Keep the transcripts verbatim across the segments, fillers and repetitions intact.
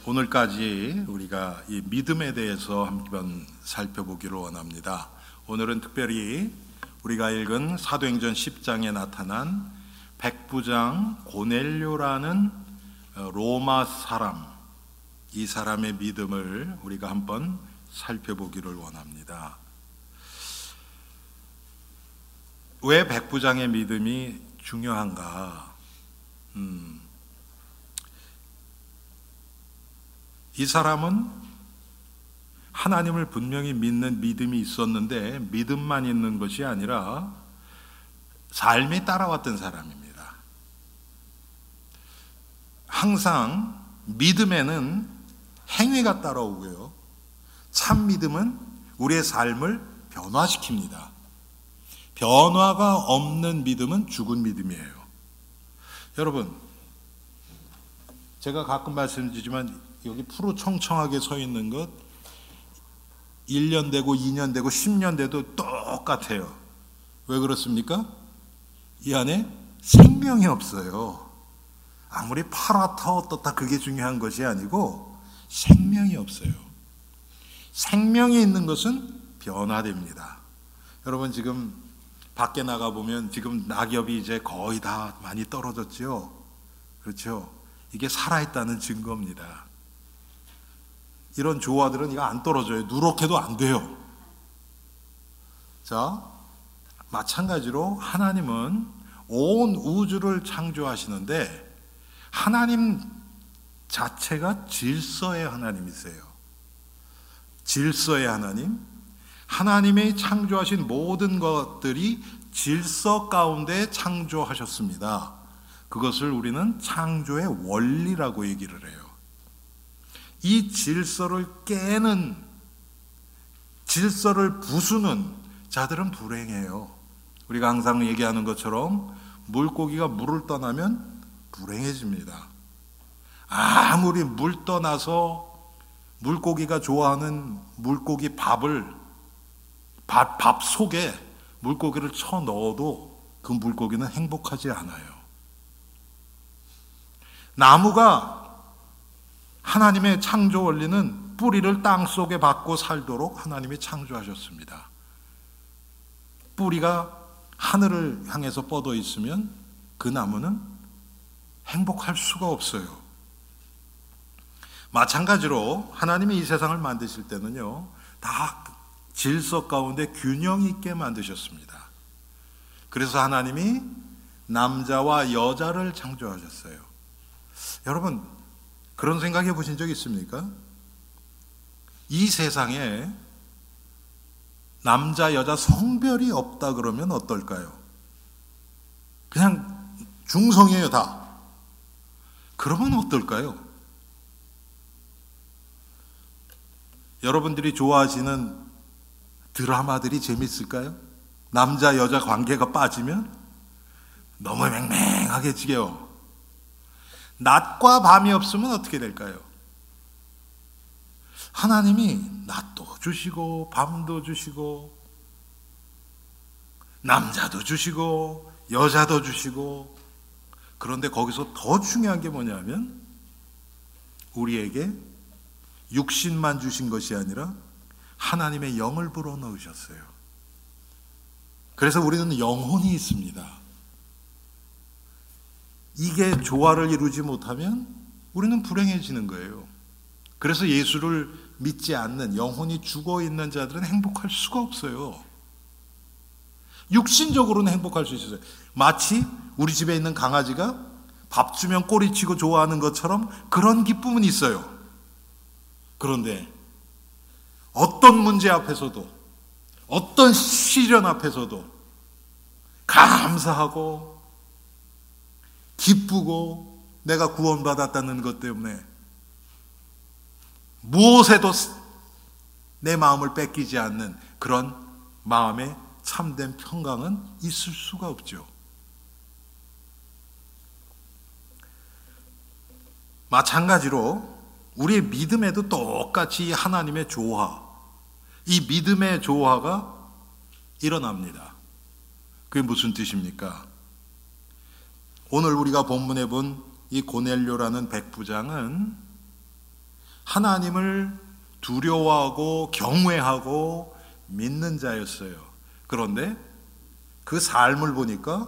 오늘까지 우리가 이 믿음에 대해서 한번 살펴보기를 원합니다. 오늘은 특별히 우리가 읽은 사도행전 십 장에 나타난 백부장 고넬료라는 로마 사람, 이 사람의 믿음을 우리가 한번 살펴보기를 원합니다. 왜 백부장의 믿음이 중요한가? 음, 이 사람은 하나님을 분명히 믿는 믿음이 있었는데 믿음만 있는 것이 아니라 삶이 따라왔던 사람입니다. 항상 믿음에는 행위가 따라오고요, 참 믿음은 우리의 삶을 변화시킵니다. 변화가 없는 믿음은 죽은 믿음이에요. 여러분, 제가 가끔 말씀드리지만 여기 푸르 청청하게 서 있는 것 일 년 되고 이 년 되고 십 년 돼도 똑같아요. 왜 그렇습니까? 이 안에 생명이 없어요. 아무리 팔았다 어떻다 그게 중요한 것이 아니고 생명이 없어요. 생명이 있는 것은 변화됩니다. 여러분, 지금 밖에 나가보면 지금 낙엽이 이제 거의 다 많이 떨어졌죠. 그렇죠? 이게 살아있다는 증거입니다. 이런 조화들은 이거 안 떨어져요. 누렇게도 안 돼요. 자, 마찬가지로 하나님은 온 우주를 창조하시는데 하나님 자체가 질서의 하나님이세요. 질서의 하나님, 하나님의 창조하신 모든 것들이 질서 가운데 창조하셨습니다. 그것을 우리는 창조의 원리라고 얘기를 해요. 이 질서를 깨는, 질서를 부수는 자들은 불행해요. 우리가 항상 얘기하는 것처럼 물고기가 물을 떠나면 불행해집니다. 아무리 물 떠나서 물고기가 좋아하는 물고기 밥을 밥, 밥 속에 물고기를 쳐 넣어도 그 물고기는 행복하지 않아요. 나무가 하나님의 창조 원리는 뿌리를 땅 속에 받고 살도록 하나님이 창조하셨습니다. 뿌리가 하늘을 향해서 뻗어 있으면 그 나무는 행복할 수가 없어요. 마찬가지로 하나님이 이 세상을 만드실 때는요, 다 질서 가운데 균형 있게 만드셨습니다. 그래서 하나님이 남자와 여자를 창조하셨어요. 여러분, 그런 생각해 보신 적 있습니까? 이 세상에 남자, 여자 성별이 없다 그러면 어떨까요? 그냥 중성이에요, 다. 그러면 어떨까요? 여러분들이 좋아하시는 드라마들이 재밌을까요? 남자, 여자 관계가 빠지면 너무 맹맹하게 지겨워. 낮과 밤이 없으면 어떻게 될까요? 하나님이 낮도 주시고 밤도 주시고 남자도 주시고 여자도 주시고, 그런데 거기서 더 중요한 게 뭐냐면 우리에게 육신만 주신 것이 아니라 하나님의 영을 불어넣으셨어요. 그래서 우리는 영혼이 있습니다. 이게 조화를 이루지 못하면 우리는 불행해지는 거예요. 그래서 예수를 믿지 않는, 영혼이 죽어있는 자들은 행복할 수가 없어요. 육신적으로는 행복할 수 있어요. 마치 우리 집에 있는 강아지가 밥 주면 꼬리치고 좋아하는 것처럼 그런 기쁨은 있어요. 그런데 어떤 문제 앞에서도, 어떤 시련 앞에서도 감사하고 기쁘고 내가 구원받았다는 것 때문에 무엇에도 내 마음을 뺏기지 않는 그런 마음의 참된 평강은 있을 수가 없죠. 마찬가지로 우리의 믿음에도 똑같이 하나님의 조화, 이 믿음의 조화가 일어납니다. 그게 무슨 뜻입니까? 오늘 우리가 본문에 본 이 고넬료라는 백부장은 하나님을 두려워하고 경외하고 믿는 자였어요. 그런데 그 삶을 보니까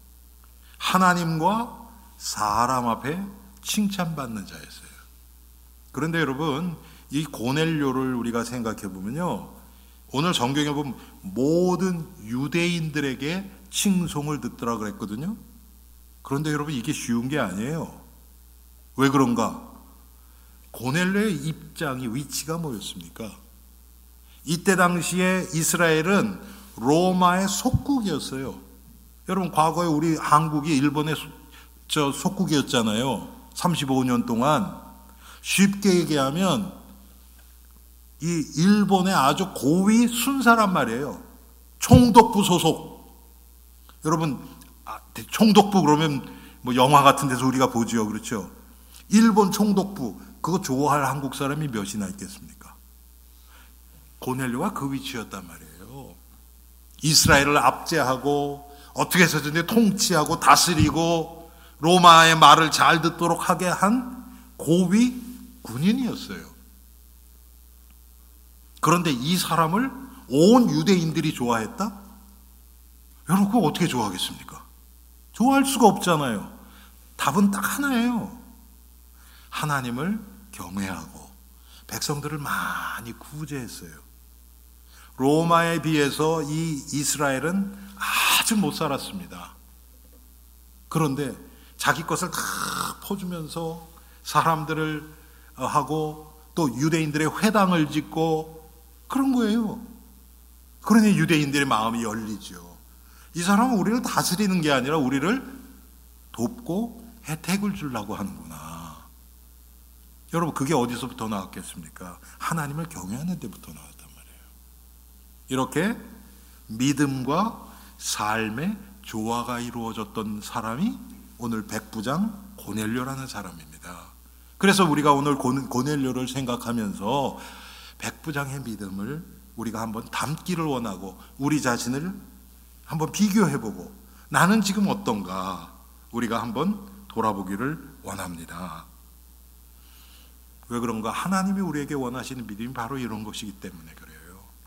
하나님과 사람 앞에 칭찬받는 자였어요. 그런데 여러분, 이 고넬료를 우리가 생각해 보면요, 오늘 성경에 보면 모든 유대인들에게 칭송을 듣더라 그랬거든요. 그런데 여러분, 이게 쉬운 게 아니에요. 왜 그런가? 고넬료의 입장이, 위치가 뭐였습니까? 이때 당시에 이스라엘은 로마의 속국이었어요. 여러분, 과거에 우리 한국이 일본의 저 속국이었잖아요. 삼십오 년 동안. 쉽게 얘기하면 이 일본의 아주 고위 순사란 말이에요. 총독부 소속. 여러분, 총독부 그러면 뭐 영화 같은 데서 우리가 보죠. 그렇죠? 일본 총독부, 그거 좋아할 한국 사람이 몇이나 있겠습니까? 고넬료가 그 위치였단 말이에요. 이스라엘을 압제하고 어떻게 해서든지 통치하고 다스리고 로마의 말을 잘 듣도록 하게 한 고위 군인이었어요. 그런데 이 사람을 온 유대인들이 좋아했다? 여러분, 그거 어떻게 좋아하겠습니까? 좋아할 수가 없잖아요. 답은 딱 하나예요. 하나님을 경외하고 백성들을 많이 구제했어요. 로마에 비해서 이 이스라엘은 아주 못 살았습니다. 그런데 자기 것을 다 퍼주면서 사람들을 하고 또 유대인들의 회당을 짓고 그런 거예요. 그러니 유대인들의 마음이 열리죠. 이 사람은 우리를 다스리는 게 아니라 우리를 돕고 혜택을 주려고 하는구나. 여러분, 그게 어디서부터 나왔겠습니까? 하나님을 경외하는 데부터 나왔단 말이에요. 이렇게 믿음과 삶의 조화가 이루어졌던 사람이 오늘 백부장 고넬료라는 사람입니다. 그래서 우리가 오늘 고넬료를 생각하면서 백부장의 믿음을 우리가 한번 담기를 원하고 우리 자신을 한번 비교해보고 나는 지금 어떤가 우리가 한번 돌아보기를 원합니다. 왜 그런가? 하나님이 우리에게 원하시는 믿음이 바로 이런 것이기 때문에 그래요.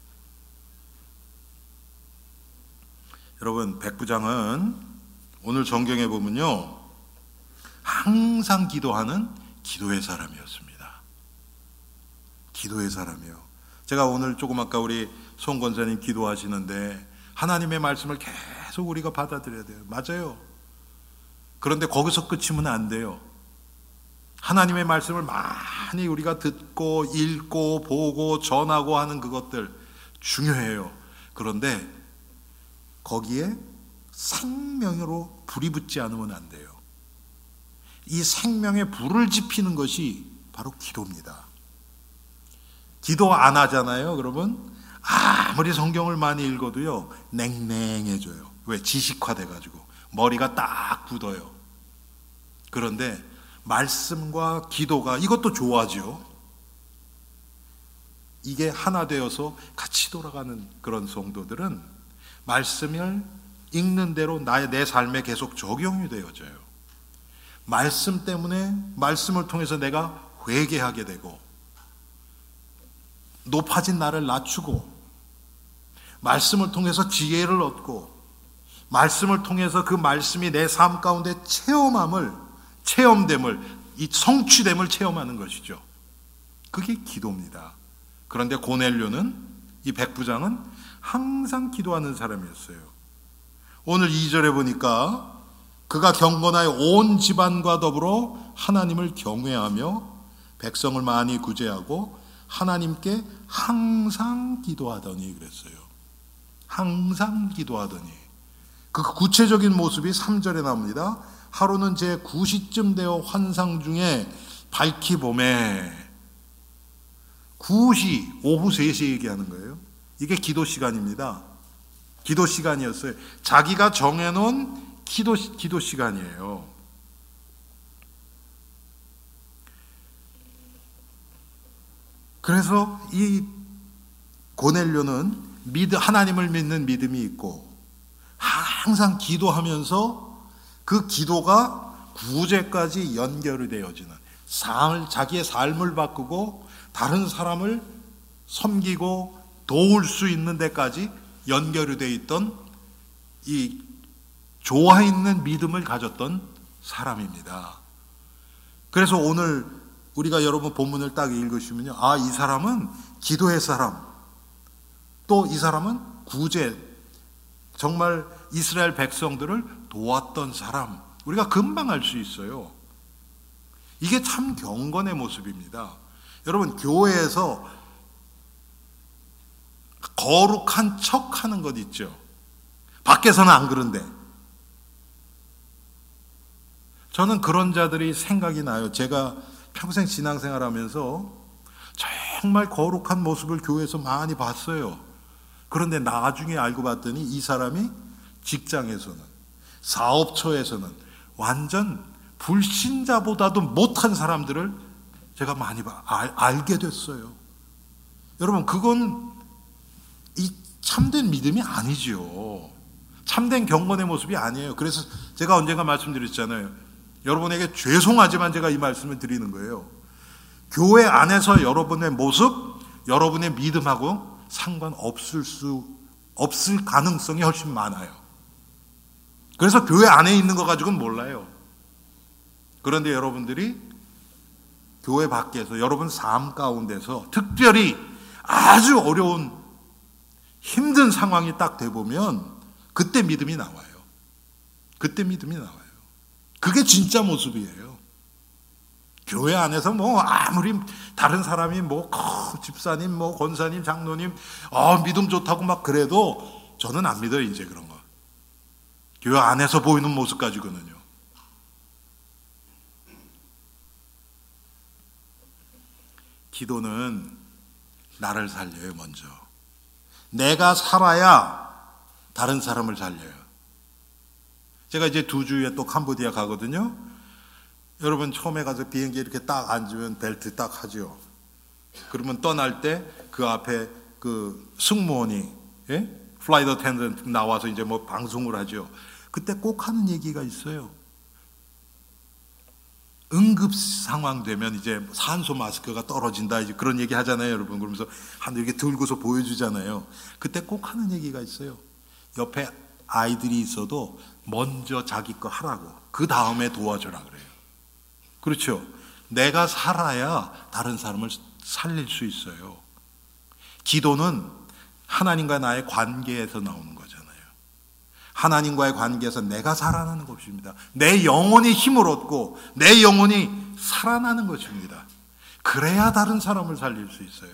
여러분, 백부장은 오늘 성경에 보면요, 항상 기도하는 기도의 사람이었습니다. 기도의 사람이요. 제가 오늘 조금 아까 우리 송 권사님 기도하시는데 하나님의 말씀을 계속 우리가 받아들여야 돼요. 맞아요. 그런데 거기서 끝이면 안 돼요. 하나님의 말씀을 많이 우리가 듣고 읽고 보고 전하고 하는 그것들 중요해요. 그런데 거기에 생명으로 불이 붙지 않으면 안 돼요. 이 생명에 불을 지피는 것이 바로 기도입니다. 기도 안 하잖아요, 여러분. 아무리 성경을 많이 읽어도요, 냉랭해져요. 왜? 지식화돼가지고 머리가 딱 굳어요. 그런데 말씀과 기도가 이것도 좋아하죠. 이게 하나 되어서 같이 돌아가는 그런 성도들은 말씀을 읽는 대로 나의 내 삶에 계속 적용이 되어져요. 말씀 때문에 말씀을 통해서 내가 회개하게 되고 높아진 나를 낮추고 말씀을 통해서 지혜를 얻고 말씀을 통해서 그 말씀이 내 삶 가운데 체험함을 체험됨을, 이 성취됨을 체험하는 것이죠. 그게 기도입니다. 그런데 고넬료는, 이 백부장은 항상 기도하는 사람이었어요. 오늘 이 절에 보니까 그가 경건하여 온 집안과 더불어 하나님을 경외하며 백성을 많이 구제하고 하나님께 항상 기도하더니 그랬어요. 항상 기도하더니. 그 구체적인 모습이 삼 절에 나옵니다. 하루는 제 구 시쯤 되어 환상 중에 밝히 봄에, 구 시, 오후 세 시 얘기하는 거예요. 이게 기도 시간입니다. 기도 시간이었어요. 자기가 정해놓은 기도, 기도 시간이에요. 그래서 이 고넬료는 믿, 하나님을 믿는 믿음이 있고 항상 기도하면서 그 기도가 구제까지 연결이 되어지는, 삶을, 자기의 삶을 바꾸고 다른 사람을 섬기고 도울 수 있는 데까지 연결이 되어 있던 이 조화 있는 믿음을 가졌던 사람입니다. 그래서 오늘 우리가 여러분 본문을 딱 읽으시면요, 아, 이 사람은 기도의 사람, 또 이 사람은 구제, 정말 이스라엘 백성들을 도왔던 사람, 우리가 금방 알 수 있어요. 이게 참 경건의 모습입니다. 여러분, 교회에서 거룩한 척 하는 것 있죠. 밖에서는 안 그런데. 저는 그런 자들이 생각이 나요. 제가 평생 신앙생활 하면서 정말 거룩한 모습을 교회에서 많이 봤어요. 그런데 나중에 알고 봤더니 이 사람이 직장에서는, 사업처에서는 완전 불신자보다도 못한 사람들을 제가 많이 봐, 알, 알게 됐어요. 여러분, 그건 이 참된 믿음이 아니죠. 참된 경건의 모습이 아니에요. 그래서 제가 언젠가 말씀드렸잖아요. 여러분에게 죄송하지만 제가 이 말씀을 드리는 거예요. 교회 안에서 여러분의 모습, 여러분의 믿음하고 상관없을 수, 없을 가능성이 훨씬 많아요. 그래서 교회 안에 있는 거 가지고는 몰라요. 그런데 여러분들이 교회 밖에서, 여러분 삶 가운데서 특별히 아주 어려운 힘든 상황이 딱 돼보면 그때 믿음이 나와요. 그때 믿음이 나와요. 그게 진짜 모습이에요. 교회 안에서 뭐 아무리 다른 사람이 뭐 집사님, 뭐 권사님, 장로님 어, 믿음 좋다고 막 그래도 저는 안 믿어요. 이제 그런 거. 교회 안에서 보이는 모습 가지고는요. 기도는 나를 살려요. 먼저 내가 살아야 다른 사람을 살려요. 제가 이제 두 주에 또 캄보디아 가거든요. 여러분, 처음에 가서 비행기 이렇게 딱 앉으면 벨트 딱 하죠. 그러면 떠날 때 그 앞에 그 승무원이, 예? 플라이트 어텐던트 나와서 이제 뭐 방송을 하죠. 그때 꼭 하는 얘기가 있어요. 응급 상황 되면 이제 산소 마스크가 떨어진다, 이제 그런 얘기 하잖아요, 여러분. 그러면서 한 이렇게 들고서 보여주잖아요. 그때 꼭 하는 얘기가 있어요. 옆에 아이들이 있어도 먼저 자기 거 하라고, 그 다음에 도와줘라 그래요. 그렇죠. 내가 살아야 다른 사람을 살릴 수 있어요. 기도는 하나님과 나의 관계에서 나오는 거잖아요. 하나님과의 관계에서 내가 살아나는 것입니다. 내 영혼이 힘을 얻고 내 영혼이 살아나는 것입니다. 그래야 다른 사람을 살릴 수 있어요.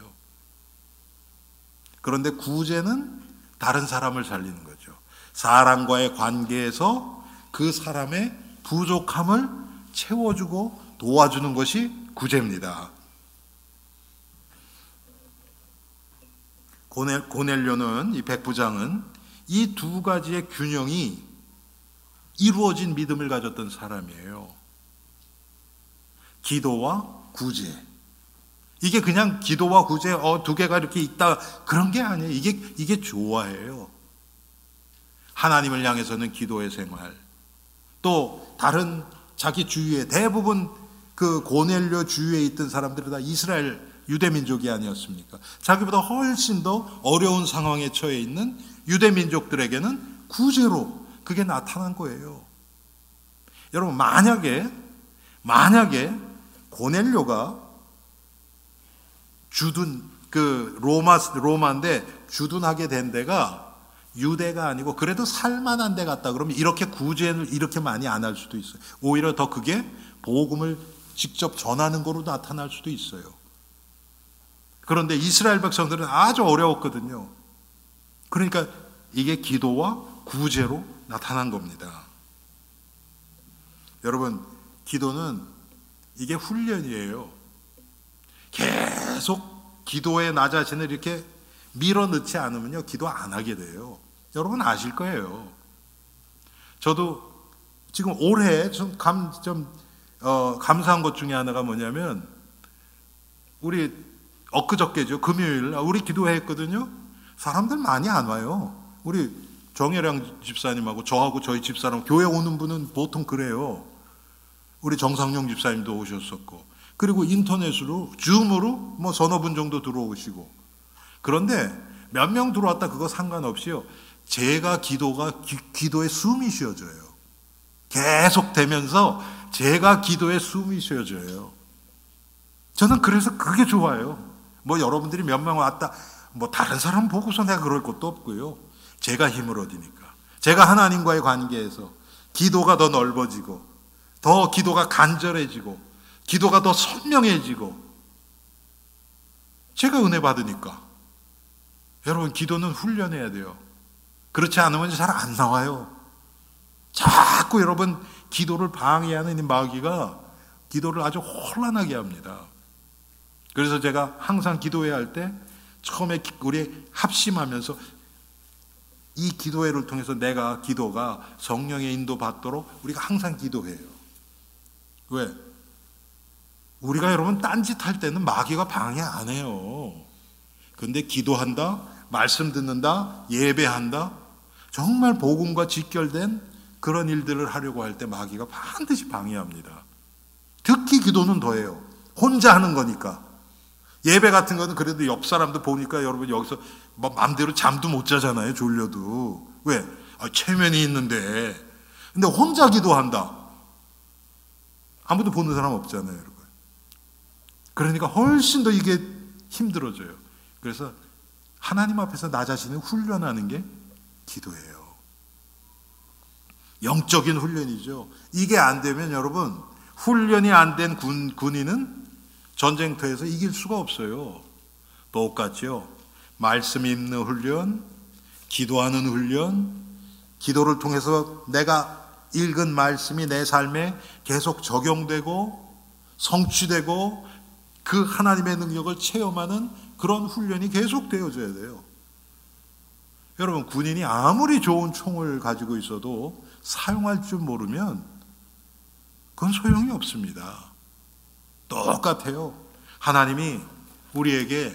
그런데 구제는 다른 사람을 살리는 거죠. 사람과의 관계에서 그 사람의 부족함을 채워주고 도와주는 것이 구제입니다. 고넬료는, 이 백부장은 이 두 가지의 균형이 이루어진 믿음을 가졌던 사람이에요. 기도와 구제. 이게 그냥 기도와 구제 어, 두 개가 이렇게 있다 그런 게 아니에요. 이게 이게 조화예요. 하나님을 향해서는 기도의 생활, 또 다른 자기 주위에, 대부분 그 고넬료 주위에 있던 사람들은 다 이스라엘 유대민족이 아니었습니까? 자기보다 훨씬 더 어려운 상황에 처해 있는 유대민족들에게는 구제로 그게 나타난 거예요. 여러분, 만약에 만약에 고넬료가 주둔, 그 로마 로마인데 주둔하게 된 데가 유대가 아니고 그래도 살만한 데 갔다 그러면 이렇게 구제를 이렇게 많이 안 할 수도 있어요. 오히려 더 그게 복음을 직접 전하는 거로 나타날 수도 있어요. 그런데 이스라엘 백성들은 아주 어려웠거든요. 그러니까 이게 기도와 구제로 나타난 겁니다. 여러분, 기도는 이게 훈련이에요. 계속 기도에 나 자신을 이렇게 밀어넣지 않으면요, 기도 안 하게 돼요. 여러분 아실 거예요. 저도 지금 올해 좀, 감, 좀 어, 감사한 것 중에 하나가 뭐냐면, 우리 엊그저께죠, 금요일 우리 기도했거든요. 사람들 많이 안 와요. 우리 정혜량 집사님하고 저하고 저희 집사람, 교회 오는 분은 보통 그래요. 우리 정상용 집사님도 오셨었고, 그리고 인터넷으로 줌으로 뭐 서너 분 정도 들어오시고. 그런데 몇 명 들어왔다 그거 상관없이요. 제가 기도가 기, 기도에 숨이 쉬어져요. 계속 되면서 제가 기도에 숨이 쉬어져요. 저는 그래서 그게 좋아요. 뭐 여러분들이 몇 명 왔다 뭐 다른 사람 보고서 내가 그럴 것도 없고요. 제가 힘을 얻으니까. 제가 하나님과의 관계에서 기도가 더 넓어지고 더 기도가 간절해지고 기도가 더 선명해지고 제가 은혜 받으니까. 여러분 기도는 훈련해야 돼요. 그렇지 않으면 잘 안 나와요. 자꾸 여러분 기도를 방해하는 이 마귀가 기도를 아주 혼란하게 합니다. 그래서 제가 항상 기도회야 할 때 처음에 우리 합심하면서 이 기도회를 통해서 내가 기도가 성령의 인도 받도록 우리가 항상 기도해요. 왜? 우리가 여러분 딴짓 할 때는 마귀가 방해 안 해요. 근데 기도한다, 말씀 듣는다, 예배한다, 정말 복음과 직결된 그런 일들을 하려고 할 때 마귀가 반드시 방해합니다. 특히 기도는 더해요. 혼자 하는 거니까. 예배 같은 거는 그래도 옆 사람도 보니까 여러분 여기서 뭐 마음대로 잠도 못 자잖아요. 졸려도. 왜? 아, 체면이 있는데. 근데 혼자 기도한다. 아무도 보는 사람 없잖아요, 여러분. 그러니까 훨씬 더 이게 힘들어져요. 그래서 하나님 앞에서 나 자신을 훈련하는 게 기도예요. 영적인 훈련이죠. 이게 안 되면 여러분 훈련이 안 된 군, 군인은 전쟁터에서 이길 수가 없어요. 똑같죠. 말씀 읽는 훈련, 기도하는 훈련, 기도를 통해서 내가 읽은 말씀이 내 삶에 계속 적용되고 성취되고 그 하나님의 능력을 체험하는 그런 훈련이 계속 되어져야 돼요. 여러분 군인이 아무리 좋은 총을 가지고 있어도 사용할 줄 모르면 그건 소용이 없습니다. 똑같아요. 하나님이 우리에게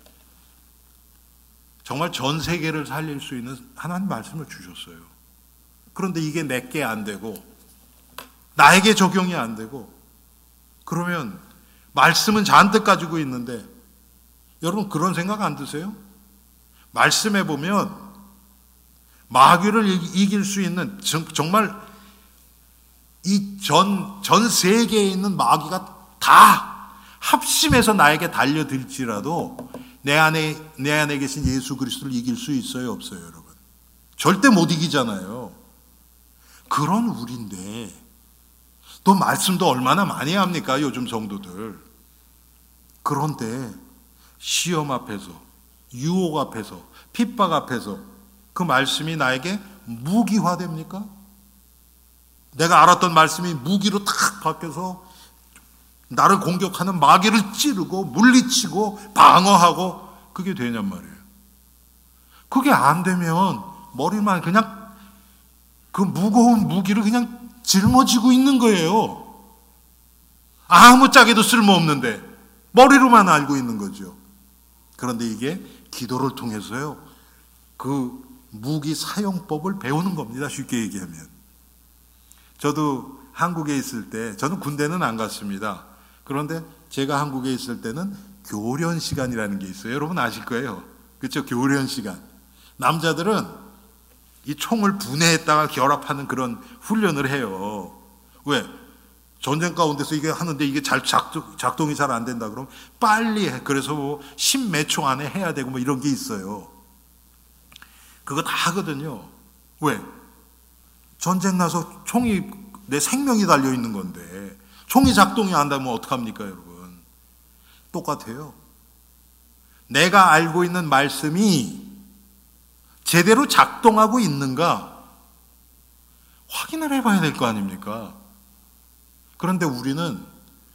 정말 전 세계를 살릴 수 있는 하나님 말씀을 주셨어요. 그런데 이게 내게 안 되고 나에게 적용이 안 되고 그러면 말씀은 잔뜩 가지고 있는데 여러분 그런 생각 안 드세요? 말씀해 보면 마귀를 이길 수 있는 정말 이 전, 전 세계에 있는 마귀가 다 합심해서 나에게 달려들지라도 내 안에, 내 안에 계신 예수 그리스도를 이길 수 있어요, 없어요, 여러분? 절대 못 이기잖아요. 그런 우리인데 또 말씀도 얼마나 많이 합니까, 요즘 성도들. 그런데 시험 앞에서, 유혹 앞에서, 핍박 앞에서 그 말씀이 나에게 무기화됩니까? 내가 알았던 말씀이 무기로 탁 바뀌어서 나를 공격하는 마귀를 찌르고 물리치고 방어하고 그게 되냔 말이에요. 그게 안 되면 머리만 그냥 그 무거운 무기를 그냥 짊어지고 있는 거예요. 아무짝에도 쓸모없는데 머리로만 알고 있는 거죠. 그런데 이게 기도를 통해서요. 그 무기 사용법을 배우는 겁니다. 쉽게 얘기하면. 저도 한국에 있을 때 저는 군대는 안 갔습니다. 그런데 제가 한국에 있을 때는 교련 시간이라는 게 있어요. 여러분 아실 거예요. 그렇죠? 교련 시간. 남자들은 이 총을 분해했다가 결합하는 그런 훈련을 해요. 왜? 전쟁 가운데서 이게 하는데 이게 잘 작동, 작동이 잘 안 된다 그러면 빨리 해. 그래서 뭐 십몇 초 안에 해야 되고 뭐 이런 게 있어요. 그거 다 하거든요. 왜? 전쟁 나서 총이 내 생명이 달려 있는 건데 총이 작동이 안 되면 어떡합니까, 여러분? 똑같아요. 내가 알고 있는 말씀이 제대로 작동하고 있는가 확인을 해봐야 될 거 아닙니까? 그런데 우리는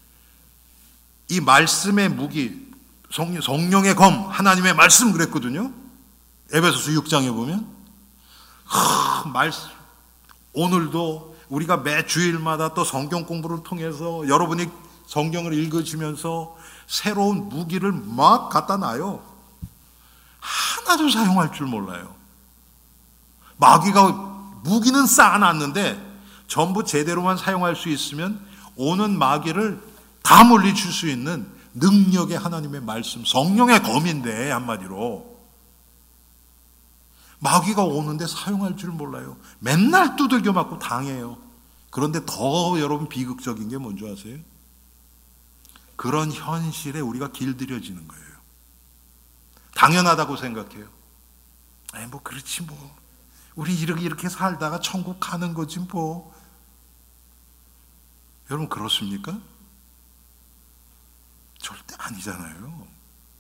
이 말씀의 무기, 성령, 성령의 검, 하나님의 말씀 그랬거든요. 에베소서 육 장에 보면 하, 말씀, 오늘도 우리가 매 주일마다 또 성경 공부를 통해서 여러분이 성경을 읽으시면서 새로운 무기를 막 갖다 놔요. 하나도 사용할 줄 몰라요. 마귀가 무기는 쌓아놨는데 전부 제대로만 사용할 수 있으면 오는 마귀를 다 물리칠 수 있는 능력의 하나님의 말씀, 성령의 검인데 한마디로 마귀가 오는데 사용할 줄 몰라요. 맨날 두들겨 맞고 당해요. 그런데 더 여러분 비극적인 게 뭔지 아세요? 그런 현실에 우리가 길들여지는 거예요. 당연하다고 생각해요. 에이, 뭐 그렇지 뭐. 우리 이렇게 이렇게 살다가 천국 가는 거지 뭐. 여러분 그렇습니까? 절대 아니잖아요.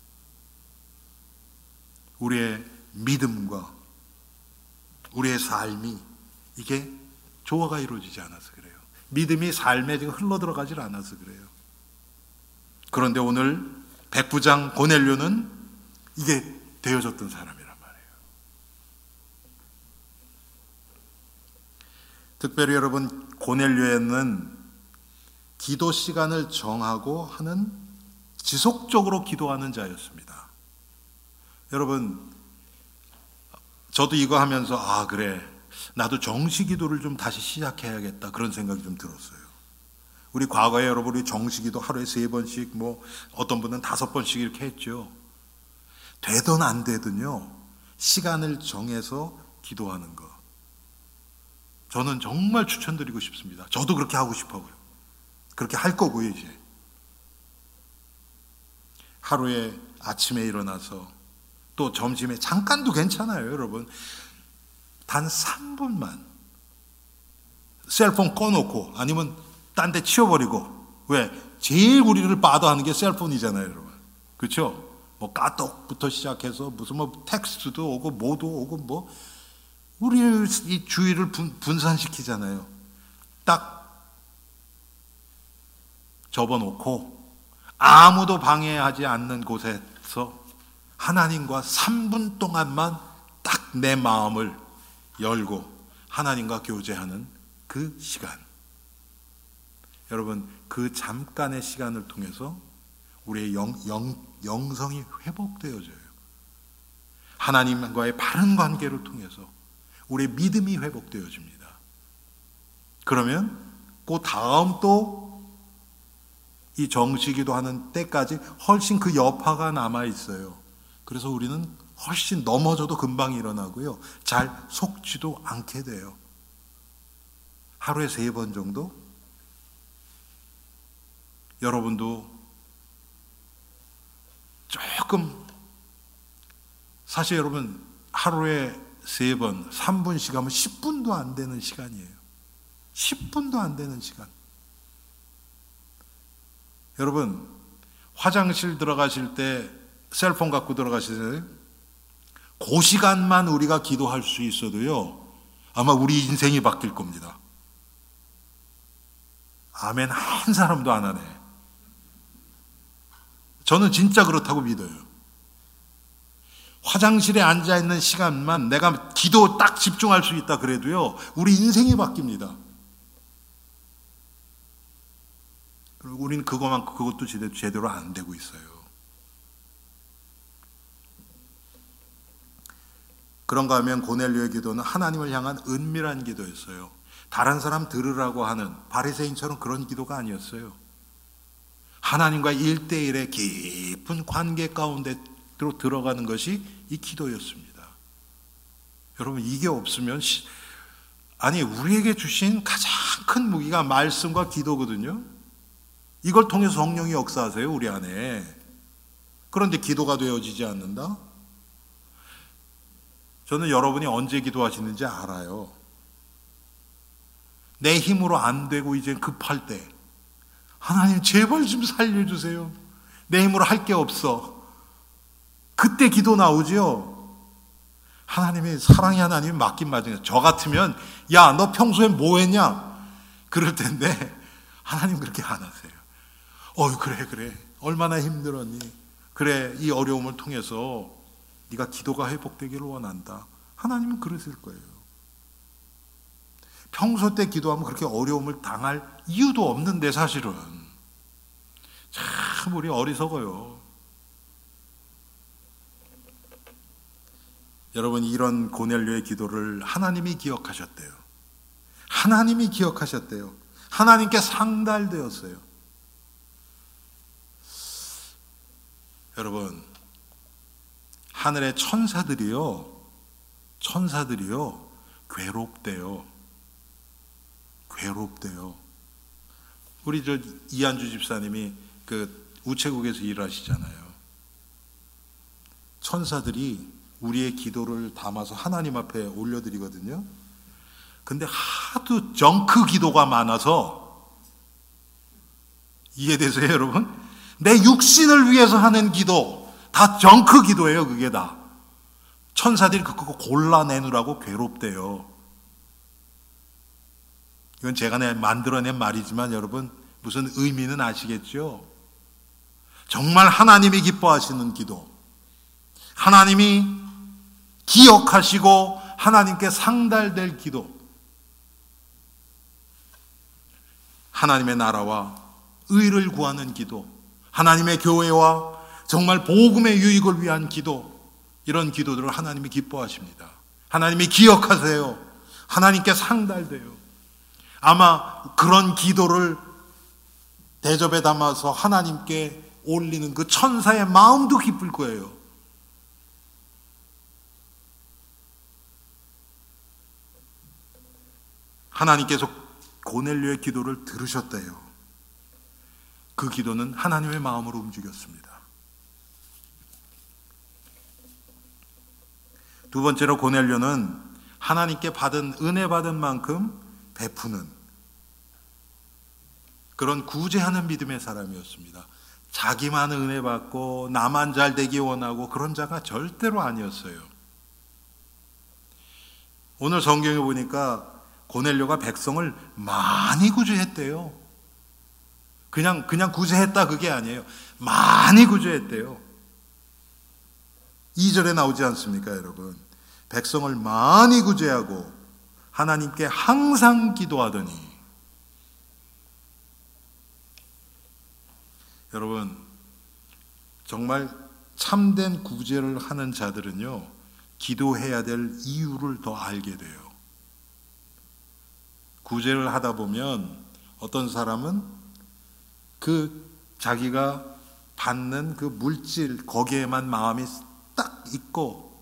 우리의 믿음과 우리의 삶이 이게 조화가 이루어지지 않아서 그래요. 믿음이 삶에 지금 흘러들어가질 않아서 그래요. 그런데 오늘 백부장 고넬료는 이게 되어졌던 사람이란 말이에요. 특별히 여러분 고넬료에는 기도 시간을 정하고 하는 지속적으로 기도하는 자였습니다. 여러분 저도 이거 하면서 아 그래 나도 정시 기도를 좀 다시 시작해야겠다 그런 생각이 좀 들었어요. 우리 과거에 여러분이 정시 기도 하루에 세 번씩 뭐 어떤 분은 다섯 번씩 이렇게 했죠. 되든 안 되든요 시간을 정해서 기도하는 거 저는 정말 추천드리고 싶습니다. 저도 그렇게 하고 싶어요. 그렇게 할 거고요. 이제 하루에 아침에 일어나서 또 점심에 잠깐도 괜찮아요. 여러분 단 삼 분만 셀폰 꺼놓고 아니면 딴 데 치워버리고 왜? 제일 우리를 빠더하는 게 셀폰이잖아요. 여러분 그렇죠? 뭐 까똑부터 시작해서 무슨 뭐 텍스트도 오고 뭐도 오고 뭐 우리 이 주의를 분, 분산시키잖아요. 딱 접어놓고 아무도 방해하지 않는 곳에서 하나님과 삼 분 동안만 딱 내 마음을 열고 하나님과 교제하는 그 시간. 여러분 그 잠깐의 시간을 통해서 우리의 영, 영, 영성이 회복되어져요. 하나님과의 바른 관계를 통해서 우리의 믿음이 회복되어집니다. 그러면 그 다음 또 이 정시기도 하는 때까지 훨씬 그 여파가 남아있어요. 그래서 우리는 훨씬 넘어져도 금방 일어나고요. 잘 속지도 않게 돼요. 하루에 세 번 정도? 여러분도 조금 사실 여러분 하루에 세 번, 삼 분씩 하면 십 분도 안 되는 시간이에요. 십 분도 안 되는 시간. 여러분 화장실 들어가실 때 셀폰 갖고 들어가시잖아요. 그 시간만 우리가 기도할 수 있어도요 아마 우리 인생이 바뀔 겁니다. 아멘 한 사람도 안 하네. 저는 진짜 그렇다고 믿어요. 화장실에 앉아있는 시간만 내가 기도 딱 집중할 수 있다 그래도요 우리 인생이 바뀝니다. 그리고 우리는 그것만 그것도 제대로, 제대로 안 되고 있어요. 그런가 하면 고넬료의 기도는 하나님을 향한 은밀한 기도였어요. 다른 사람 들으라고 하는 바리새인처럼 그런 기도가 아니었어요. 하나님과 일대일의 깊은 관계 가운데로 들어가는 것이 이 기도였습니다. 여러분 이게 없으면 아니 우리에게 주신 가장 큰 무기가 말씀과 기도거든요. 이걸 통해서 성령이 역사하세요 우리 안에. 그런데 기도가 되어지지 않는다? 저는 여러분이 언제 기도하시는지 알아요. 내 힘으로 안 되고 이제 급할 때 하나님 제발 좀 살려주세요. 내 힘으로 할 게 없어. 그때 기도 나오죠. 하나님이 사랑의 하나님이 맞긴 맞은 저 같으면 야 너 평소에 뭐 했냐? 그럴 텐데 하나님 그렇게 안 하세요. 어휴 그래 그래 얼마나 힘들었니? 그래 이 어려움을 통해서 네가 기도가 회복되기를 원한다. 하나님은 그러실 거예요. 평소 때 기도하면 그렇게 어려움을 당할 이유도 없는데 사실은 참 우리 어리석어요. 여러분 이런 고넬료의 기도를 하나님이 기억하셨대요. 하나님이 기억하셨대요. 하나님께 상달되었어요. 여러분, 하늘의 천사들이요, 천사들이요, 괴롭대요. 괴롭대요. 우리 저 이한주 집사님이 그 우체국에서 일하시잖아요. 천사들이 우리의 기도를 담아서 하나님 앞에 올려드리거든요. 근데 하도 정크 기도가 많아서, 이해되세요, 여러분? 내 육신을 위해서 하는 기도, 다 정크 기도예요, 그게 다. 천사들이 그거 골라내느라고 괴롭대요. 이건 제가 만들어낸 말이지만 여러분, 무슨 의미는 아시겠죠? 정말 하나님이 기뻐하시는 기도, 하나님이 기억하시고 하나님께 상달될 기도, 하나님의 나라와 의를 구하는 기도, 하나님의 교회와 정말 복음의 유익을 위한 기도, 이런 기도들을 하나님이 기뻐하십니다. 하나님이 기억하세요. 하나님께 상달돼요. 아마 그런 기도를 대접에 담아서 하나님께 올리는 그 천사의 마음도 기쁠 거예요. 하나님께서 고넬료의 기도를 들으셨대요. 그 기도는 하나님의 마음으로 움직였습니다. 두 번째로 고넬료는 하나님께 받은 은혜 받은 만큼 베푸는 그런 구제하는 믿음의 사람이었습니다. 자기만 은혜 받고 나만 잘 되기 원하고 그런 자가 절대로 아니었어요. 오늘 성경에 보니까 고넬료가 백성을 많이 구제했대요. 그냥 그냥 구제했다 그게 아니에요. 많이 구제했대요. 이 절에 나오지 않습니까, 여러분? 백성을 많이 구제하고 하나님께 항상 기도하더니. 여러분, 정말 참된 구제를 하는 자들은요, 기도해야 될 이유를 더 알게 돼요. 구제를 하다 보면 어떤 사람은 그 자기가 받는 그 물질 거기에만 마음이 딱 있고,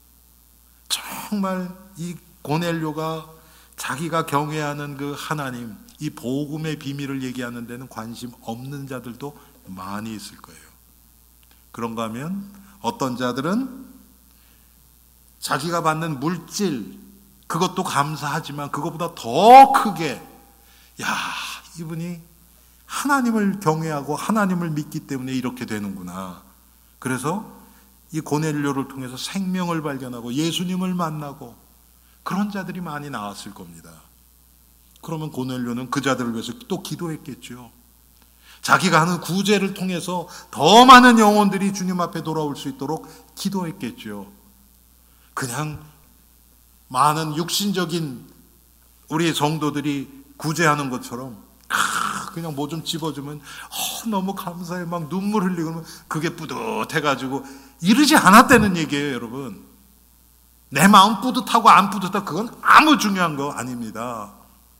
정말 이 고넬료가 자기가 경외하는 그 하나님, 이 복음의 비밀을 얘기하는 데는 관심 없는 자들도 많이 있을 거예요. 그런가 하면 어떤 자들은 자기가 받는 물질, 그것도 감사하지만 그것보다 더 크게, 야, 이분이 하나님을 경외하고 하나님을 믿기 때문에 이렇게 되는구나. 그래서 이 고넬료를 통해서 생명을 발견하고 예수님을 만나고 그런 자들이 많이 나왔을 겁니다. 그러면 고넬료는 그 자들을 위해서 또 기도했겠죠. 자기가 하는 구제를 통해서 더 많은 영혼들이 주님 앞에 돌아올 수 있도록 기도했겠죠. 그냥 많은 육신적인 우리 성도들이 구제하는 것처럼 그냥 뭐 좀 집어주면 어, 너무 감사해 막 눈물 흘리고 그러면 그게 뿌듯해가지고 이러지 않았다는 얘기예요, 여러분. 내 마음 뿌듯하고 안 뿌듯하고 그건 아무 중요한 거 아닙니다.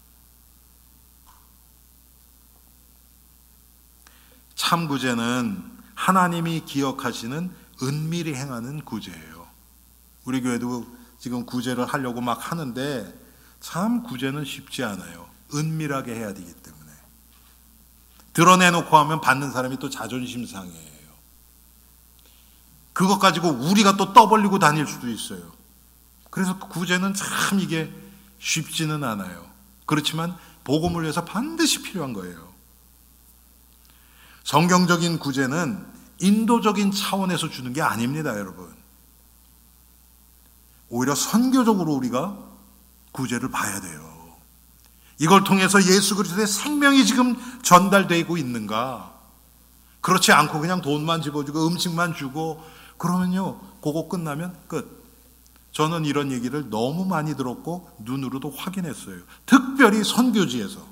참 구제는 하나님이 기억하시는 은밀히 행하는 구제예요. 우리 교회도 지금 구제를 하려고 막 하는데 참 구제는 쉽지 않아요. 은밀하게 해야 되기 때문에. 드러내놓고 하면 받는 사람이 또 자존심 상해요. 그것 가지고 우리가 또 떠벌리고 다닐 수도 있어요. 그래서 구제는 참 이게 쉽지는 않아요. 그렇지만 복음을 위해서 반드시 필요한 거예요. 성경적인 구제는 인도적인 차원에서 주는 게 아닙니다, 여러분. 오히려 선교적으로 우리가 구제를 봐야 돼요. 이걸 통해서 예수 그리스도의 생명이 지금 전달되고 있는가? 그렇지 않고 그냥 돈만 집어주고 음식만 주고 그러면요, 그거 끝나면 끝. 저는 이런 얘기를 너무 많이 들었고 눈으로도 확인했어요. 특별히 선교지에서.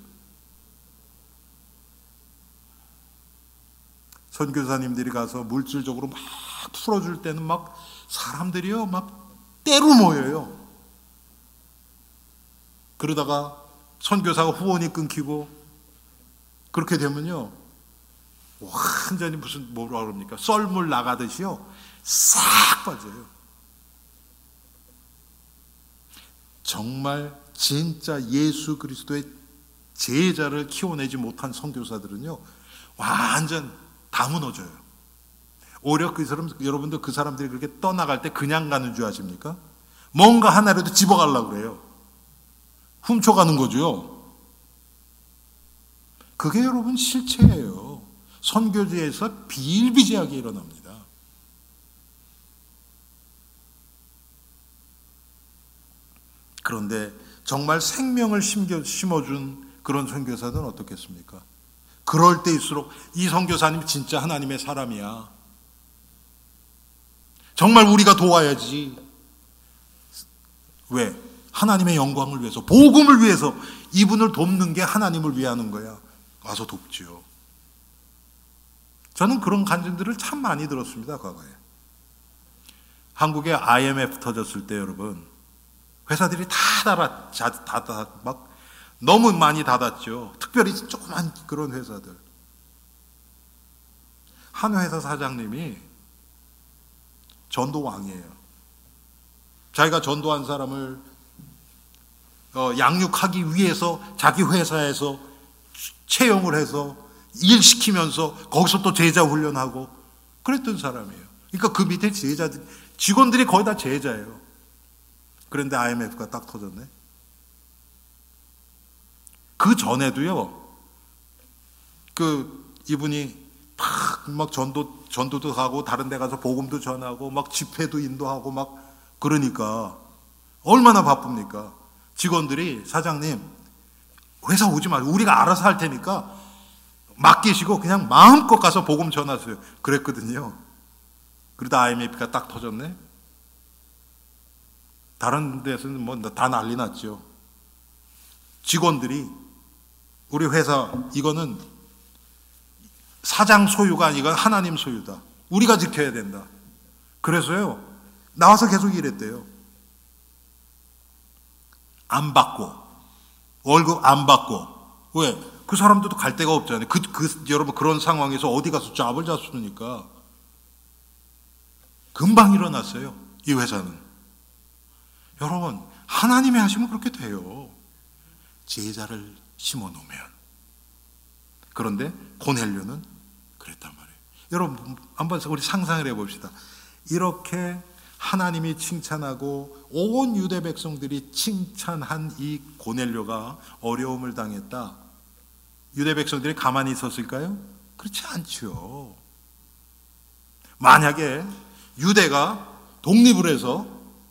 선교사님들이 가서 물질적으로 막 풀어줄 때는 막 사람들이요, 막 때로 모여요. 그러다가 선교사가 후원이 끊기고 그렇게 되면요, 완전히 무슨 뭐라 그럽니까? 썰물 나가듯이요. 싹 빠져요. 정말 진짜 예수 그리스도의 제자를 키워내지 못한 선교사들은요, 완전 다 무너져요. 오히려 그 사람, 여러분들 그 사람들이 그렇게 떠나갈 때 그냥 가는 줄 아십니까? 뭔가 하나라도 집어가려고 그래요. 훔쳐가는 거죠. 그게 여러분 실체예요. 선교지에서 비일비재하게 일어납니다. 그런데 정말 생명을 심어준 그런 선교사들은 어떻겠습니까? 그럴 때일수록 이 선교사님 진짜 하나님의 사람이야. 정말 우리가 도와야지. 왜? 하나님의 영광을 위해서, 복음을 위해서. 이분을 돕는 게 하나님을 위하는 거야. 와서 돕지요. 저는 그런 간증들을 참 많이 들었습니다, 과거에. 한국에 아이엠에프 터졌을 때 여러분, 회사들이 다 닫았, 다, 다, 막 너무 많이 닫았죠. 특별히 조그만 그런 회사들. 한 회사 사장님이 전도왕이에요. 자기가 전도한 사람을 어, 양육하기 위해서 자기 회사에서 채용을 해서 일 시키면서 거기서 또 제자 훈련하고 그랬던 사람이에요. 그러니까 그 밑에 제자들, 직원들이 거의 다 제자예요. 그런데 아이엠에프가 딱 터졌네. 그 전에도요, 그 이분이 막 전도 전도도 하고 다른 데 가서 복음도 전하고 막 집회도 인도하고 막 그러니까 얼마나 바쁩니까? 직원들이 사장님 회사 오지 말고 우리가 알아서 할 테니까 맡기시고 그냥 마음껏 가서 복음 전하세요. 그랬거든요. 그러다 아이엠에프가 딱 터졌네. 다른 데서는 뭐 다 난리 났죠. 직원들이 우리 회사 이거는 사장 소유가 아니고 하나님 소유다. 우리가 지켜야 된다. 그래서요, 나와서 계속 일했대요. 안 받고, 월급 안 받고. 왜? 그 사람들도 갈 데가 없잖아요. 그, 그, 여러분, 그런 상황에서 어디 가서 잡을 잡수니까. 금방 일어났어요, 이 회사는. 여러분, 하나님이 하시면 그렇게 돼요. 제자를 심어 놓으면. 그런데 고넬료는 그랬단 말이에요. 여러분 한번 우리 상상을 해봅시다. 이렇게 하나님이 칭찬하고 온 유대 백성들이 칭찬한 이 고넬료가 어려움을 당했다. 유대 백성들이 가만히 있었을까요? 그렇지 않죠. 만약에 유대가 독립을 해서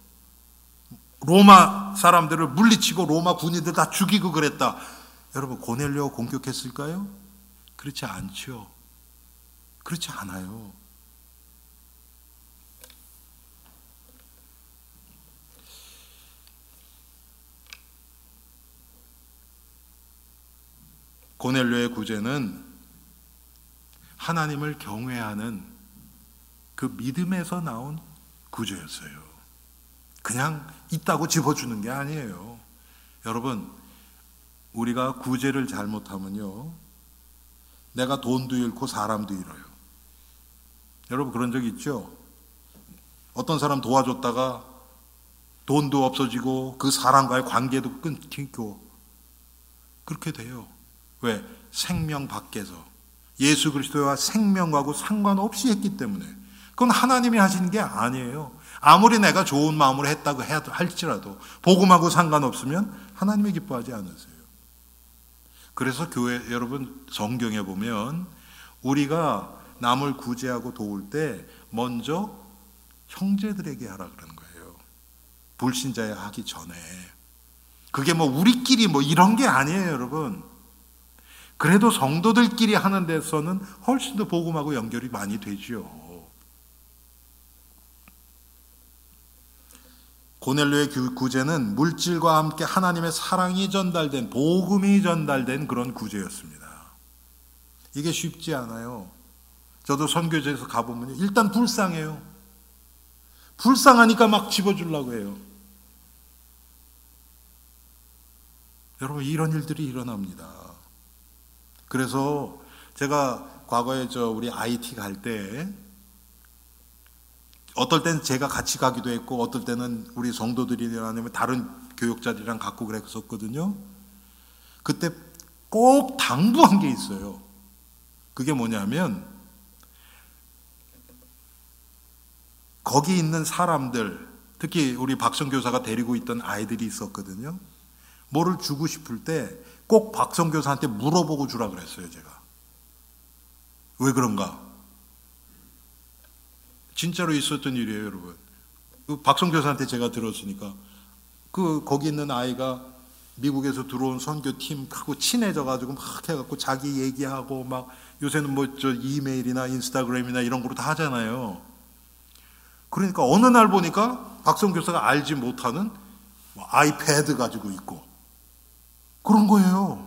로마 사람들을 물리치고 로마 군인들 다 죽이고 그랬다. 여러분 고넬료 공격했을까요? 그렇지 않죠. 그렇지 않아요. 고넬료의 구제는 하나님을 경외하는 그 믿음에서 나온 구제였어요. 그냥 있다고 집어주는 게 아니에요. 여러분, 우리가 구제를 잘못하면요, 내가 돈도 잃고 사람도 잃어요. 여러분 그런 적 있죠? 어떤 사람 도와줬다가 돈도 없어지고 그 사람과의 관계도 끊기고 그렇게 돼요. 왜? 생명 밖에서 예수 그리스도와 생명하고 상관없이 했기 때문에. 그건 하나님이 하시는 게 아니에요. 아무리 내가 좋은 마음으로 했다고 할지라도 복음하고 상관없으면 하나님이 기뻐하지 않으세요. 그래서 교회 여러분 성경에 보면 우리가 남을 구제하고 도울 때 먼저 형제들에게 하라 그러는 거예요. 불신자에 하기 전에. 그게 뭐 우리끼리 뭐 이런 게 아니에요, 여러분. 그래도 성도들끼리 하는 데서는 훨씬 더 복음하고 연결이 많이 되지요. 고넬료의 구제는 물질과 함께 하나님의 사랑이 전달된, 복음이 전달된 그런 구제였습니다. 이게 쉽지 않아요. 저도 선교지에서 가보면 일단 불쌍해요. 불쌍하니까 막 집어주려고 해요. 여러분 이런 일들이 일어납니다. 그래서 제가 과거에 저 우리 아이티 갈 때 어떨 때는 제가 같이 가기도 했고 어떨 때는 우리 성도들이나 아니면 다른 교육자들이랑 갖고 그랬었거든요. 그때 꼭 당부한 게 있어요. 그게 뭐냐면 거기 있는 사람들, 특히 우리 박성 교사가 데리고 있던 아이들이 있었거든요. 뭐를 주고 싶을 때 꼭 박성 교사한테 물어보고 주라 그랬어요, 제가. 왜 그런가? 진짜로 있었던 일이에요, 여러분. 그 박성 교사한테 제가 들었으니까 그 거기 있는 아이가 미국에서 들어온 선교팀하고 친해져가지고 막 해갖고 자기 얘기하고 막 요새는 뭐 저 이메일이나 인스타그램이나 이런 거로 다 하잖아요. 그러니까 어느 날 보니까 박성 교사가 알지 못하는 뭐 아이패드 가지고 있고 그런 거예요.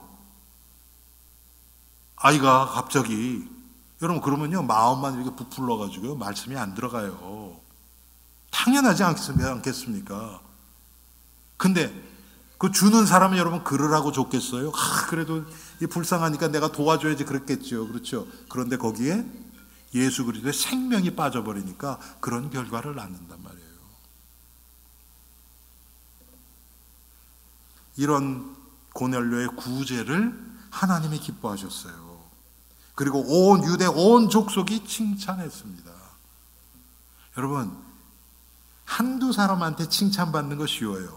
아이가 갑자기 여러분 그러면요 마음만 이렇게 부풀러가지고요 말씀이 안 들어가요. 당연하지 않겠습니까? 근데 그 주는 사람은 여러분 그러라고 줬겠어요? 아, 그래도 이 불쌍하니까 내가 도와줘야지 그랬겠죠. 그렇죠? 그런데 거기에 예수 그리스도의 생명이 빠져버리니까 그런 결과를 낳는단 말이에요. 이런 고넬료의 구제를 하나님이 기뻐하셨어요. 그리고 온 유대 온 족속이 칭찬했습니다. 여러분 한두 사람한테 칭찬받는 거 쉬워요.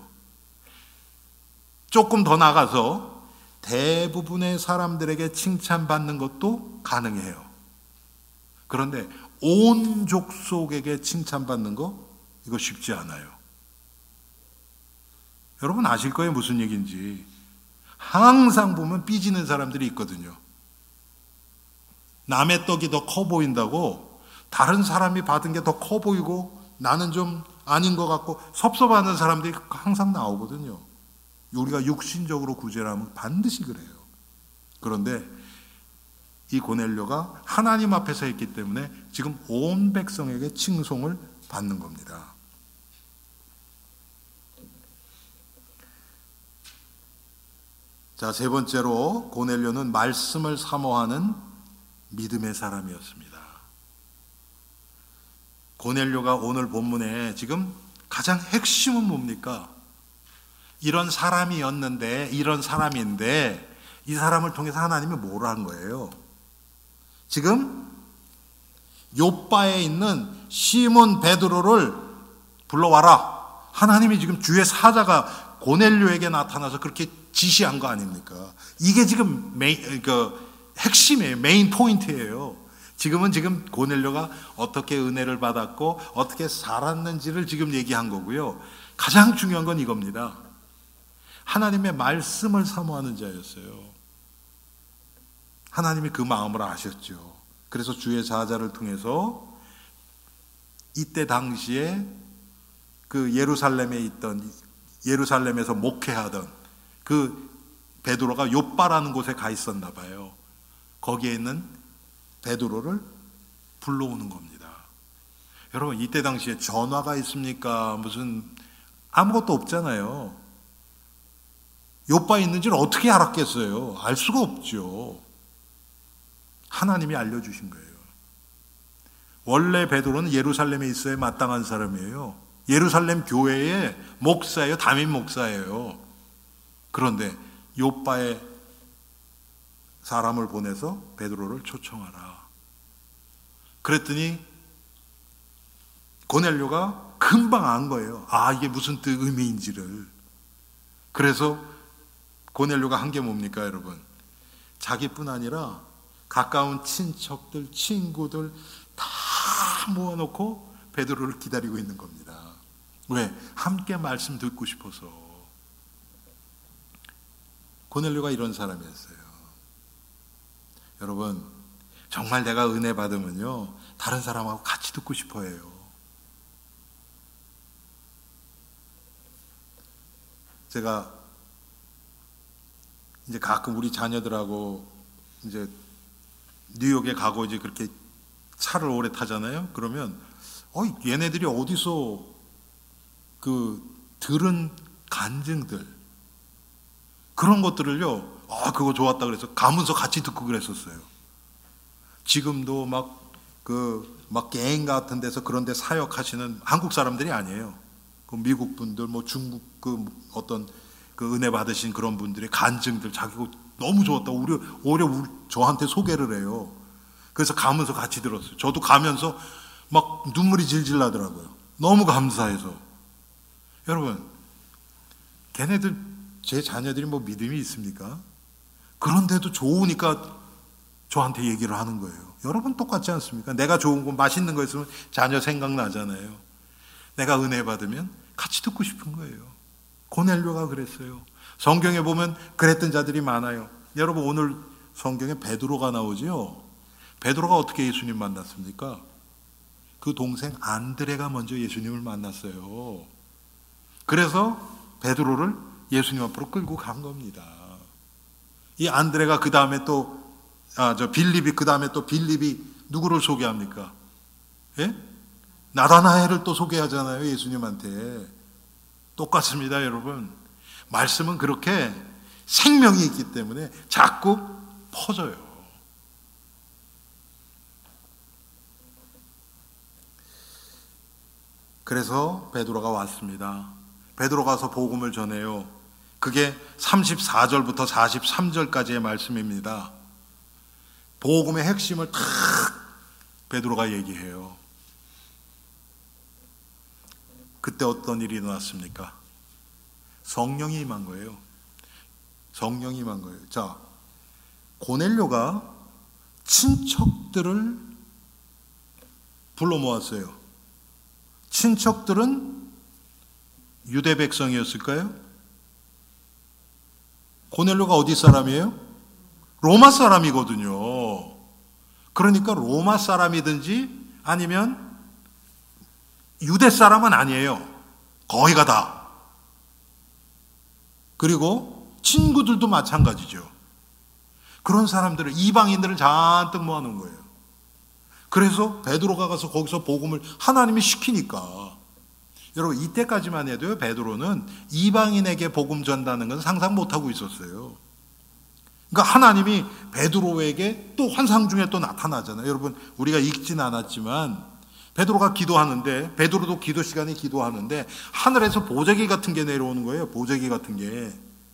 조금 더 나가서 대부분의 사람들에게 칭찬받는 것도 가능해요. 그런데 온 족속에게 칭찬받는 거 이거 쉽지 않아요. 여러분 아실 거예요 무슨 얘기인지. 항상 보면 삐지는 사람들이 있거든요. 남의 떡이 더 커 보인다고 다른 사람이 받은 게 더 커 보이고 나는 좀 아닌 것 같고 섭섭하는 사람들이 항상 나오거든요. 우리가 육신적으로 구제를 하면 반드시 그래요. 그런데 이 고넬료가 하나님 앞에서 했기 때문에 지금 온 백성에게 칭송을 받는 겁니다. 자, 세 번째로 고넬료는 말씀을 사모하는 믿음의 사람이었습니다. 고넬료가 오늘 본문에 지금 가장 핵심은 뭡니까? 이런 사람이었는데, 이런 사람인데 이 사람을 통해서 하나님이 뭘 한 거예요? 지금 요바에 있는 시몬 베드로를 불러와라. 하나님이 지금 주의 사자가 고넬료에게 나타나서 그렇게 지시한 거 아닙니까? 이게 지금 메인, 그 핵심이에요. 메인 포인트예요. 지금은 지금 고넬료가 어떻게 은혜를 받았고 어떻게 살았는지를 지금 얘기한 거고요. 가장 중요한 건 이겁니다. 하나님의 말씀을 사모하는 자였어요. 하나님이 그 마음을 아셨죠. 그래서 주의 사자를 통해서 이때 당시에 그 예루살렘에 있던 예루살렘에서 목회하던 그 베드로가 욥바라는 곳에 가 있었나 봐요. 거기에 있는 베드로를 불러오는 겁니다. 여러분 이때 당시에 전화가 있습니까? 무슨 아무것도 없잖아요. 욥바에 있는지를 어떻게 알았겠어요? 알 수가 없죠. 하나님이 알려주신 거예요. 원래 베드로는 예루살렘에 있어야 마땅한 사람이에요. 예루살렘 교회의 목사예요. 담임 목사예요. 그런데 욥바에 사람을 보내서 베드로를 초청하라. 그랬더니 고넬료가 금방 안 거예요. 아, 이게 무슨 뜻 의미인지를. 그래서 고넬료가 한 게 뭡니까, 여러분? 자기뿐 아니라 가까운 친척들, 친구들 다 모아놓고 베드로를 기다리고 있는 겁니다. 왜? 함께 말씀 듣고 싶어서. 고넬료가 이런 사람이었어요. 여러분, 정말 내가 은혜 받으면요, 다른 사람하고 같이 듣고 싶어 해요. 제가 이제 가끔 우리 자녀들하고 이제 뉴욕에 가고 이제 그렇게 차를 오래 타잖아요. 그러면 어 얘네들이 어디서 그 들은 간증들 그런 것들을요. 아 그거 좋았다 그래서 가면서 같이 듣고 그랬었어요. 지금도 막 그 막 개인 같은 데서 그런 데 사역하시는 한국 사람들이 아니에요. 그 미국 분들, 뭐 중국 그 어떤 그 은혜 받으신 그런 분들의 간증들 자기가 너무 좋았다고 우리 오히려 우리, 저한테 소개를 해요. 그래서 가면서 같이 들었어요. 저도 가면서 막 눈물이 질질 나더라고요. 너무 감사해서. 여러분, 걔네들 제 자녀들이 뭐 믿음이 있습니까? 그런데도 좋으니까 저한테 얘기를 하는 거예요. 여러분 똑같지 않습니까? 내가 좋은 거 맛있는 거 있으면 자녀 생각나잖아요. 내가 은혜 받으면 같이 듣고 싶은 거예요. 고넬료가 그랬어요. 성경에 보면 그랬던 자들이 많아요. 여러분 오늘 성경에 베드로가 나오지요. 베드로가 어떻게 예수님 만났습니까? 그 동생 안드레가 먼저 예수님을 만났어요. 그래서 베드로를 예수님 앞으로 끌고 간 겁니다. 이 안드레가 그 다음에 또 아, 저 빌립이 그 다음에 또 빌립이 누구를 소개합니까? 예? 나다나엘을 또 소개하잖아요. 예수님한테. 똑같습니다, 여러분. 말씀은 그렇게 생명이 있기 때문에 자꾸 퍼져요. 그래서 베드로가 왔습니다. 베드로 가서 복음을 전해요. 그게 삼십사 절부터 사십삼 절까지의 말씀입니다. 복음의 핵심을 탁 베드로가 얘기해요. 그때 어떤 일이 일어났습니까? 성령이 임한 거예요. 성령이 임한 거예요. 자, 고넬료가 친척들을 불러 모았어요. 친척들은 유대 백성이었을까요? 고넬료가 어디 사람이에요? 로마 사람이거든요. 그러니까 로마 사람이든지 아니면 유대 사람은 아니에요. 거의가 다. 그리고 친구들도 마찬가지죠. 그런 사람들을, 이방인들을 잔뜩 모아놓은 거예요. 그래서 베드로가 가서 거기서 복음을 하나님이 시키니까, 여러분 이때까지만 해도요, 베드로는 이방인에게 복음 전다는 건 상상 못하고 있었어요. 그러니까 하나님이 베드로에게 또 환상 중에 또 나타나잖아요. 여러분 우리가 읽진 않았지만 베드로가 기도하는데, 베드로도 기도 시간에 기도하는데 하늘에서 보자기 같은 게 내려오는 거예요. 보자기 같은 게.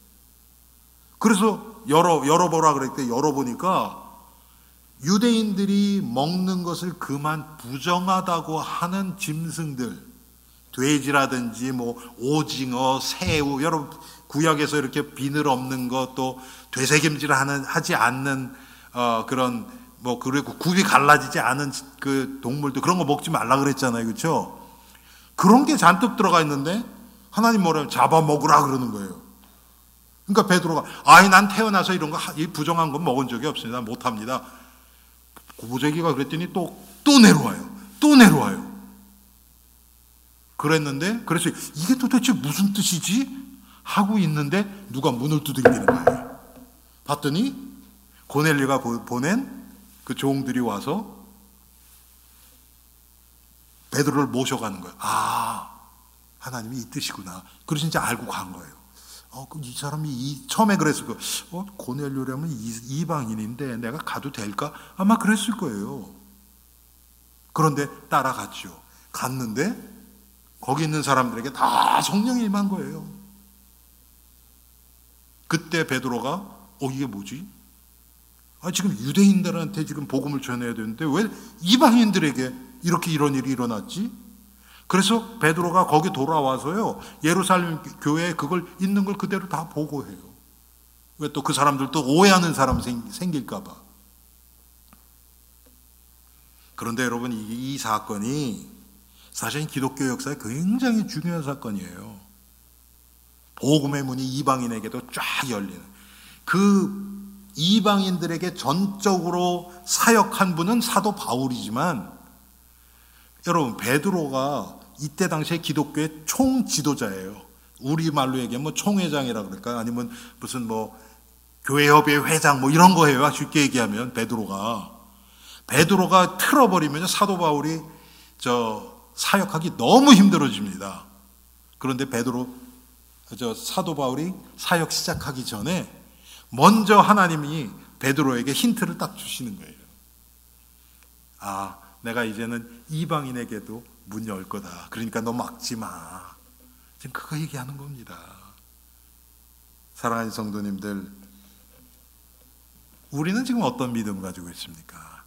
그래서 열어 열어보라 그랬대. 열어보니까 유대인들이 먹는 것을 그만 부정하다고 하는 짐승들, 돼지라든지 뭐 오징어, 새우, 여러분 구약에서 이렇게 비늘 없는 것, 또 되새김질 하는 하지 않는 어, 그런 뭐 그리고 굽이 갈라지지 않은 그 동물들, 그런 거 먹지 말라 그랬잖아요, 그렇죠? 그런 게 잔뜩 들어가 있는데 하나님 뭐라면 잡아 먹으라 그러는 거예요. 그러니까 베드로가 아이 난 태어나서 이런 거 이 부정한 건 먹은 적이 없습니다. 못합니다. 보자기가 그랬더니 또 또 내려와요. 또 내려와요. 그랬는데 그래서 이게 도대체 무슨 뜻이지? 하고 있는데 누가 문을 두들기는 거예요. 봤더니 고넬료가 보낸 그 종들이 와서 베드로를 모셔가는 거예요. 아, 하나님이 이 뜻이구나. 그래서 이제 알고 간 거예요. 어, 이 사람이 이, 처음에 그랬을 거예요. 어, 고넬료라면 이방인인데 내가 가도 될까? 아마 그랬을 거예요. 그런데 따라갔죠. 갔는데 거기 있는 사람들에게 다 성령이 임한 거예요. 그때 베드로가 어 이게 뭐지? 아, 지금 유대인들한테 지금 복음을 전해야 되는데 왜 이방인들에게 이렇게 이런 일이 일어났지? 그래서 베드로가 거기 돌아와서요, 예루살렘 교회에 그걸 있는 걸 그대로 다 보고해요. 왜 또 그 사람들도 오해하는 사람 생길까 봐. 그런데 여러분 이, 이 사건이 사실 기독교 역사에 굉장히 중요한 사건이에요. 복음의 문이 이방인에게도 쫙 열리는, 그 이방인들에게 전적으로 사역한 분은 사도 바울이지만, 여러분 베드로가 이때 당시에 기독교의 총 지도자예요. 우리말로 얘기하면 뭐 총회장이라 그럴까, 아니면 무슨 뭐 교회협의 회장 뭐 이런 거예요. 쉽게 얘기하면 베드로가 베드로가 틀어버리면 사도 바울이 저 사역하기 너무 힘들어집니다. 그런데 베드로 저 사도 바울이 사역 시작하기 전에 먼저 하나님이 베드로에게 힌트를 딱 주시는 거예요. 아, 내가 이제는 이방인에게도 문 열 거다. 그러니까 너 막지 마. 지금 그거 얘기하는 겁니다. 사랑하는 성도님들, 우리는 지금 어떤 믿음 가지고 있습니까?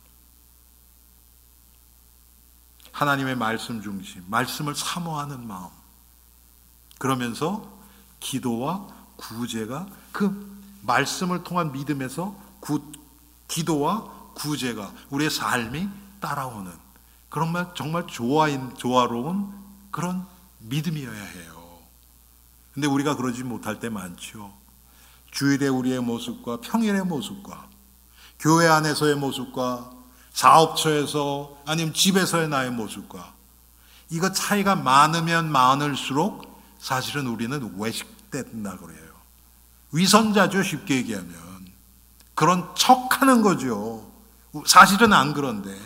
하나님의 말씀 중심, 말씀을 사모하는 마음. 그러면서 기도와 구제가 그 말씀을 통한 믿음에서 구, 기도와 구제가 우리의 삶이 따라오는 그런 말 정말 조화인, 조화로운 그런 믿음이어야 해요. 근데 우리가 그러지 못할 때 많죠. 주일에 우리의 모습과 평일의 모습과 교회 안에서의 모습과 사업처에서 아니면 집에서의 나의 모습과 이거 차이가 많으면 많을수록 사실은 우리는 외식된다 그래요. 위선자죠, 쉽게 얘기하면. 그런 척하는 거죠. 사실은 안 그런데.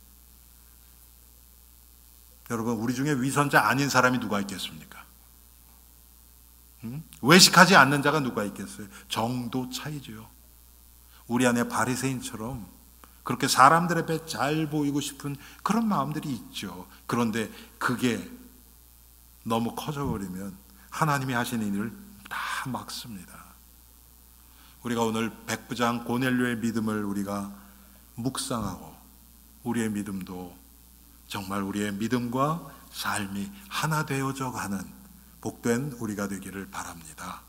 여러분, 우리 중에 위선자 아닌 사람이 누가 있겠습니까? 음? 외식하지 않는 자가 누가 있겠어요? 정도 차이죠. 우리 안에 바리새인처럼 그렇게 사람들 앞에 잘 보이고 싶은 그런 마음들이 있죠. 그런데 그게 너무 커져버리면 하나님이 하시는 일을 다 막습니다. 우리가 오늘 백부장 고넬료의 믿음을 우리가 묵상하고 우리의 믿음도 정말 우리의 믿음과 삶이 하나 되어져 가는 복된 우리가 되기를 바랍니다.